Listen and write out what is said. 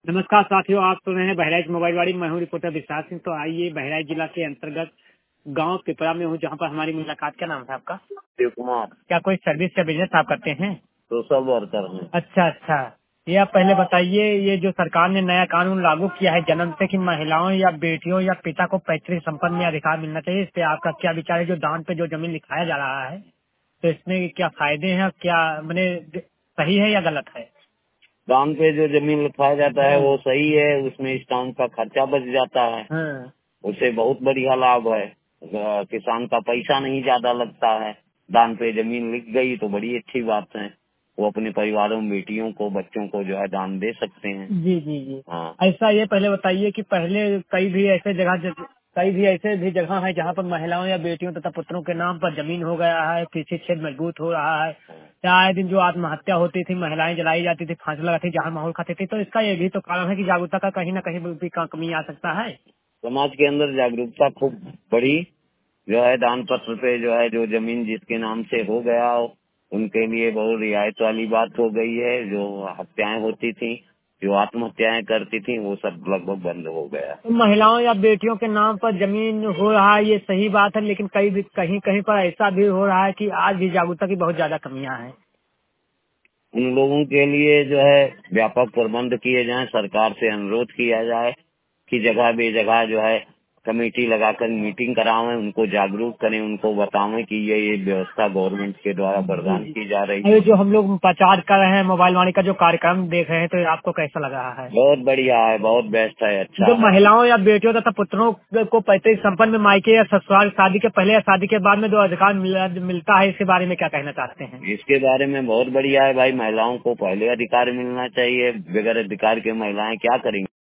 नमस्कार साथियों, आप सुन रहे हैं बहराइच मोबाइल वाड़ी। मैं हूं रिपोर्टर विशाल सिंह। तो आइए, बहराइच जिला के अंतर्गत गांव पिपरा में हूं, जहां पर हमारी मुलाकात। क्या नाम था आपका? शिव कुमार। क्या कोई सर्विस या बिजनेस आप करते हैं? सोशल वर्कर में। अच्छा अच्छा। ये आप पहले बताइए, ये जो सरकार ने नया कानून लागू किया है जन्म से, कि महिलाओं या बेटियों या पिता को पैतृक संपत्ति में अधिकार मिलना चाहिए, इस पे आपका क्या विचार है? जो दान पे जो जमीन लिखाया जा रहा है, तो इसमें क्या फायदे हैं? क्या मैंने सही है या गलत है? दान पे जो जमीन लिखाया जाता है वो सही है, उसमें स्टाम्प का खर्चा बच जाता है। हाँ। उससे बहुत बढ़िया लाभ है। किसान का पैसा नहीं ज्यादा लगता है। दान पे जमीन लिख गई तो बड़ी अच्छी बात है। वो अपने परिवारों में बेटियों को, बच्चों को जो है दान दे सकते हैं। जी जी जी। हाँ। ऐसा ये पहले बताइए कि पहले कई भी ऐसे भी जगह है जहाँ पर महिलाओं या बेटियों तथा पुत्रों के नाम पर जमीन हो गया है, कृषि क्षेत्र मजबूत हो रहा है, या आए दिन जो आत्महत्या होती थी, महिलाएं जलाई जाती थी, फांसी लगाती थी, जहाँ माहौल खाती थी, तो इसका ये भी तो कारण है कि जागरूकता का कहीं न कहीं भी कमी आ सकता है। समाज के अंदर जागरूकता खूब बढ़ी। जो है दान पत्र पे जो है जो जमीन जिसके नाम से हो गया उनके लिए बहुत रियायत वाली बात हो गई है। जो हत्याएं होती थी, जो आत्महत्याएं करती थी, वो सब लगभग बंद हो गया। तो महिलाओं या बेटियों के नाम पर जमीन हो रहा है, ये सही बात है, लेकिन कहीं कहीं पर ऐसा भी हो रहा है कि आज भी जागरूकता की बहुत ज्यादा कमियां हैं। उन लोगों के लिए जो है व्यापक प्रबंध किए जाएं, सरकार से अनुरोध किया जाए कि जगह बेजगह जो है कमेटी लगाकर मीटिंग करावें, उनको जागरूक करें, उनको बतावें कि ये व्यवस्था गवर्नमेंट के द्वारा प्रदान की जा रही है। अरे, जो हम लोग प्रचार कर रहे हैं, मोबाइल वाणी का जो कार्यक्रम देख रहे हैं, तो आपको कैसा लग रहा है? बहुत बढ़िया है, बहुत बेस्ट है, अच्छा जो है। महिलाओं या बेटियों तथा पुत्रों को पैतृक संपत्ति में मायके या ससुराल, शादी के पहले या शादी के बाद में जो अधिकार मिलता है, इसके बारे में क्या कहना चाहते हैं? इसके बारे में बहुत बढ़िया है भाई। महिलाओं को पहले अधिकार मिलना चाहिए। बगैर अधिकार के महिलाएं क्या करेंगी?